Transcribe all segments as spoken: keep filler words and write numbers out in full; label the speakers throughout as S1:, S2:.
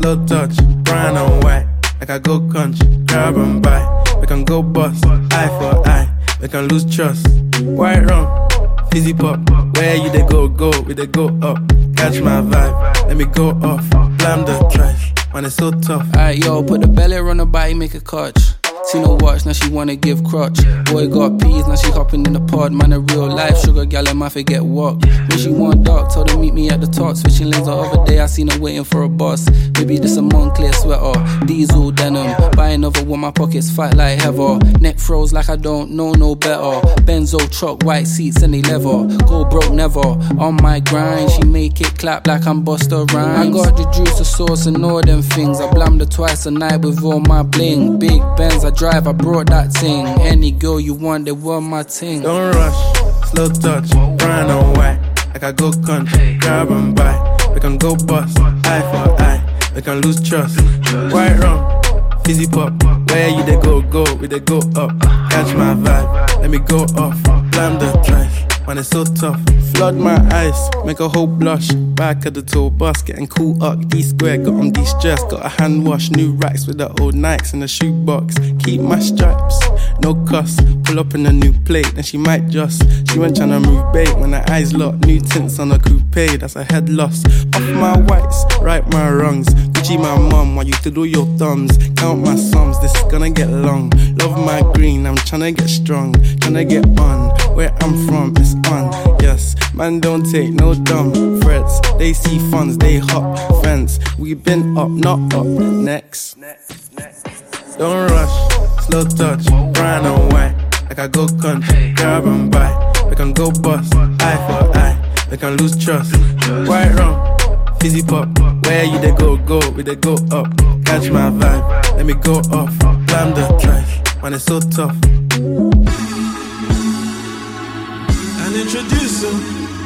S1: slow touch, brown and white. Like I go country, grab and buy. We can go bust, eye for eye. We can lose trust. White rum, fizzy pop. Where you they go, go, we they go up. Catch my vibe, let me go off. Blam the trash, man it's so tough.
S2: Alright yo, put the belly on the body, make a catch. Seen her watch, now she wanna give crutch. Boy got peas, now she hopping in the pod. Man a real life sugar gal, and my forget walk. When she want dark, told her meet me at the top. Switching lanes the other day, I seen her waiting for a bus. Maybe this a Moncler sweater, diesel denim. Buy another one, my pockets fat like heather. Neck froze like I don't know no better. Benzo truck, white seats and they leather. Go broke never, on my grind. She make it clap like I'm Busta Rhymes. I got the juice, the sauce and all them things. I blammed her twice a night with all my bling. Big Benz, I drive, I brought that thing. Any girl you want, they want my ting.
S1: Don't rush, slow touch, brown and white. Like I go country, grab and buy. We can go bust, eye for eye. We can lose trust. White rum, fizzy pop. Where you they go, go, we they go up. Catch my vibe, let me go off. Blam the trash, man it's so tough. Flood my eyes, make a whole blush. Back of the tour bus, getting cool up. D-square, got on de-stress. Got a hand wash, new racks with the old Nikes in the shoebox. Keep my stripes, no cuss. Pull up in a new plate, then she might just. She went tryna move bait when her eyes locked. New tints on a coupe, that's a head loss. Off my whites, right my wrongs. Gucci my mum, while you twiddle your thumbs. Count my sums, this is gonna get long. Love my green, I'm tryna get strong. Tryna get on, where I'm from, it's on. Yes, man don't take no dumb threats. They see funds, they hop fence. We been up, not up, next. Don't rush, slow touch, brown and white. Like I go country, grab and buy. We can go bust, eye for eye. We can lose trust. White rum, fizzy pop. Where you they go, go, we they go up. Catch my vibe, let me go off. Blam the trash, man it's so tough.
S3: And introducing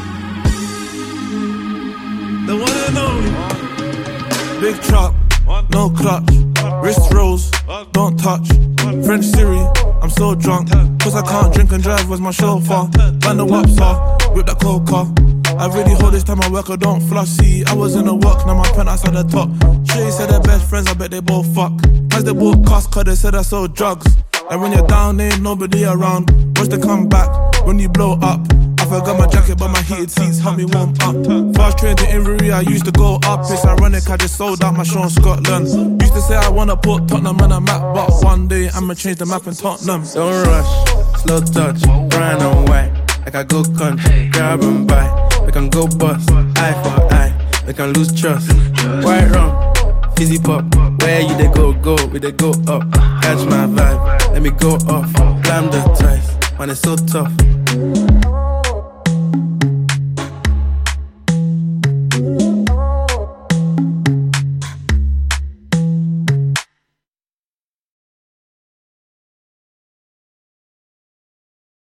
S3: the one and only Big truck, no clutch. Wrist rolls, don't touch. French Siri, I'm so drunk. Cause I can't drink and drive, where's my chauffeur? Ban the waps off, whip that coca. I really hold this time I work, I don't flush. See, I was in the work, now my penthouse at the top. Shay said they're best friends, I bet they both fuck. As they both cost, cause they said I sold drugs. And when you're down, ain't nobody around. Watch the comeback, when you blow up. I forgot my jacket, but my heated seats help me warm up. Fast train to Inverie, I used to go up. It's ironic, I just sold out my show in Scotland. Used to say I wanna put Tottenham on a map, but one day I'ma change the map in Tottenham.
S1: Don't rush, slow touch, brown and white. Like I go country, grab and buy. We can go bust, eye for eye. We can lose trust. White rum, fizzy pop. Where you they go, go, we they go up. Catch my vibe, let me go off. Blam the trash, man it's so tough.